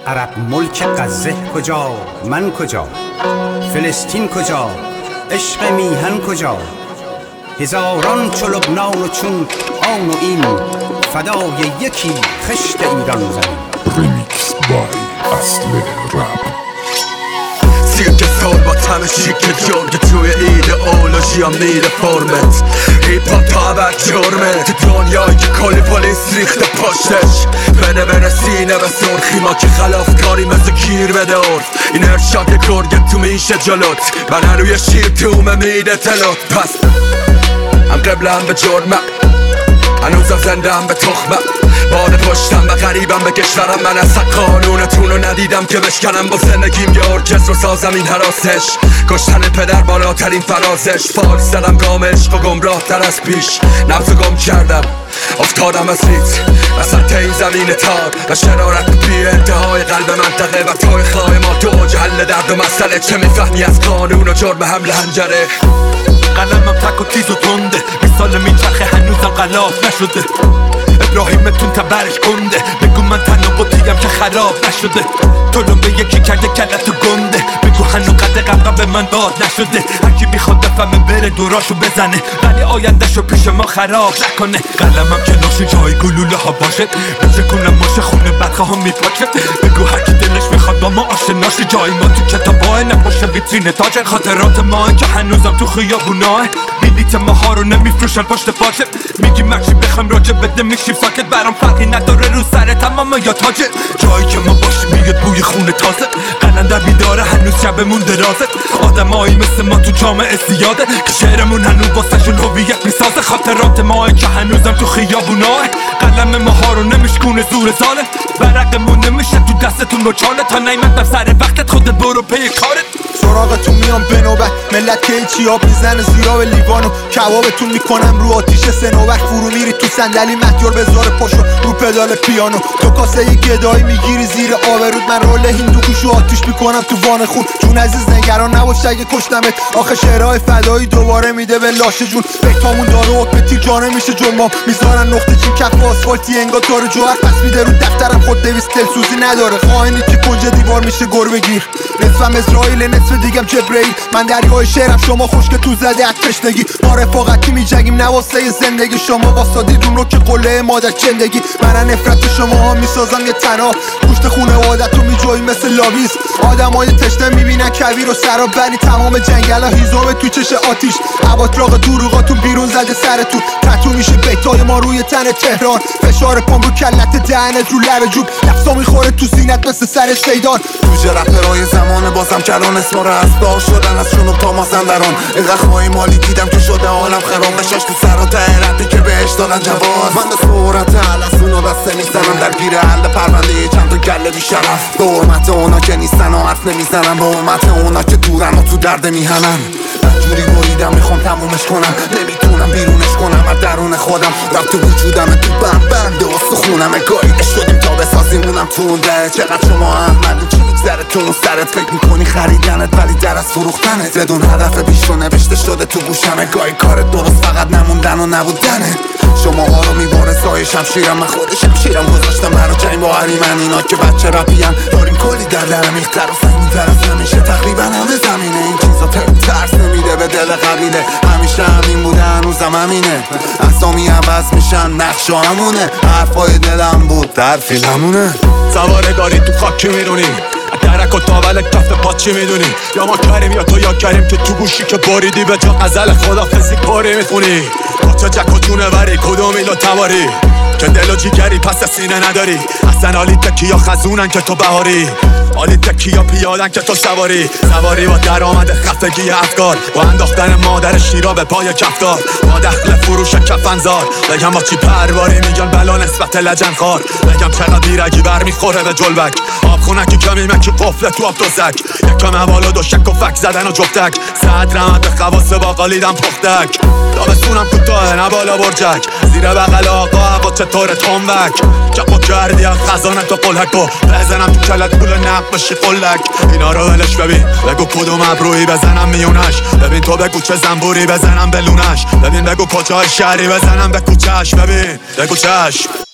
عرب ملک غزه کجا، من کجا، فلسطین کجا، عشق میهن کجا، هزاران چو لبنان و چون آن و این، فدای یکی خشت ایران زمین. ریمیکس بای اصل رپ. 30 سال با تم شیک جرگ توی ایدئولوژی هم میره فرمت. هیپ هاپ تا جرمه تو دنیایی که کلی پلیس ریخته پشتش. بره سینه به سرخی ما که خلافکاری مثل کیر بده عرف. این ارشاد گرگه تو میشه جلوت، من روی شیر تومه میده تلوت. پس هم قبله هم به جرمه، هنوزم زنده هم به تخمه. باد پشتم به غریبم به کشورم، من اصلا قانونتون رو ندیدم که بشکنم. با زندگیم یه ارکستر رو سازم این حراسش. کشتن پدر بالاترین فرازش. فالس زدم گام عشق و گمراه تر از پیش. نبض گم کردم افتادم از ریت وسط این زمین تار و شرارت بی انتهای قلب منطقه و توی خواه ما تو اوج حل درد و مسئله. چه میفهمی از قانون و جرم حمل حنجره؟ قلمم تک و تیز و تنده، 20 سال میچرخه هنوزم غلاف نشده. ابراهیمتون تبرش کنده، بگو من تنابطیم که خراب نشده. تو به یکی کرده کلت و گنده، بگو هنو قد قبقه به من داد نشده. هرکی بیخواد بفهمه بره دوراشو بزنه، ولی آیندهشو پیش ما خراب نکنه. قلمم که ناشه جای گلوله ها باشه، بچه کنم ماشه خونه بدخواه ها میپاچه. بگو هرکی دلش میخواد با ما آشناشه، جای ما تو کتابای نباشه ویترین تاج. خاطرات ما که هنوزم تو خیابوناه، بلیط ماها رو نمیفروشن پشت پاچه. میگی مرچی بخوام راجع بده میشی فاکت، برام فرقی نداره رو سر تمام یا تاجه. جایی که ما باشیم میاد بوی خونه تازه، قلندر بیداره هنوز شبمون درازه. آدمایی مثل ما تو جامعه زیاده که شعرمون هنوز واسهشون هویت میسازه. خاطرات ما که هنوزم تو خیابوناه، قلم ماها رو نمیشکونه زور ساله. برقمون نمیشه تو دستتون رو چاله، تا نیمت سر وقتت خودت برو پی کارت. سراغتون میام به نوبت، ملت که هیچی آب میزنه زیرا به لیوانو کبابتون میکنم رو آتیش سنوبت. فرو میری تو صندلی مهیار بذار پاشو رو پدال پیانو. تو کاسه ی گدایی میگیری زیر آبرود، من رول هندوکوشو آتیش میکنم تو وان خون. جون عزیز نگران نباش اگه کشتمت، آخه شعرهای فدایی دوباره میده به لاشه جون. بیتامون داره حکم تیر جانه میشه جرما، میذارن نقطه چین کف آسفالتی انگار تار جوهر. پس میده رو دفترم خود 200 دلسوزی نداره. خائنی که کنج دیوار میشه گربه گیر، نصفم اسرائیل نصف دیگم جبرئیل. من دریای شعرم شما خشک تو زده از تشنگی. ما رفاقتی میجنگیم نواسه زندگی، شما واسادید اون رو که قله مادر چندگی. من نفرت شما ها میسازم یه تنها، گوشت خونه عادت رو میجایی مثل لاویز. آدم های تشنه میبینن کویر و سراب، بری تمام جنگل ها هیزومه تو چش آتیش. عباطراق دروغاتون بیرون زده سرتون، تتو میشه بیتای ما روی تن تهران. فشار پام رو کلت دهنت رو لب جوب، لفظا میخوره تو سینت مثل سر سیدان. توجه رپرهای زمان بازم کلان اسما رو از دار شدن، از شنوب تا مازندران. اینقدر خواهی مالی دیدم که شده عالم خراب، قشاش تو سر و تهرتی که بهش دادن جواز. من به صورت علسون و دسته میزنم در گیر حل پرونده چند تا گله بیشرف. به حرمت اونا که نیستن و حرف نمیزنم، به حرمت اونا که دورن و تو درد میهنن. جوری بریدم میخوام تمومش کنم، نمیتونم بیرونش کنم از درون خودم. رب تو وجودم تو بند استخونم، گاییده شدیم تا بسازیمونم تو اون ده. چقدر شما احمدین چی میگذره تو اون سرت، فکر میکنی خریدنت ولی در از فروختنت. بدون هدف پیش رو نوشته شده تو گوشمه، گاهی کارت درست فقط نموندن و نبودنه. شما ها رو میباره سایه شمشیرم، من خود شمشیرم گذاشتم برا جنگ با هریمن. اینا که بچه رپیم داریم کلی در درم ایختر و سنگین‌تر از همیشه، تقریبا همه زمینه. این چیزا ترس نمیده به دل قبیله، همیشه همین بوده هنوزم همینه. اسامی عوض میشن نقشا همونه، حرفای دلم بود در فیلمونه. سوارگاری تو خاک میدونی، درک و تاول کف پا چی میدونی؟ یا ما کریم یا تو یا کریم که تو گوشی که باریدی به جا غزل خدافزی پاری میخونی. با چه جک و جونه بری کدوم ایلو تواری که دل و جیگری پس سینه نداری. اصلا حالی تکی یا خزونن که تو بهاری، حالی تکی یا پیادن که تو سواری با درآمد خفگی افکار، با انداختن مادر شیرا به پای کفتار، با دخل فروش کفنزار. بگم با چی پرواری میگن بلا نسبت لجن خار، بگم چقدر بیرگی برمیخوره به جلبک. آب خونکی کمی من که قفل تو آب دوزک، یکم حوالا دو شک و فک زدن و جفتک. صد رمد به خواست باقالیدم پختک، دابستونم کوتاه نبالا برجک، زیر بغل آقا هوا چطور تنبک. جپو کردی از خزانت و قلک و بزنم تو کلت پول نق بشی قلک. اینا رو ولش ببین، بگو کدوم ابرویی بزنم میونش. ببین تو بگو چه زنبوری بزنم بلونش. ببین بگو کجای شهری بزنم به کوچهش. ببین بگو چشم.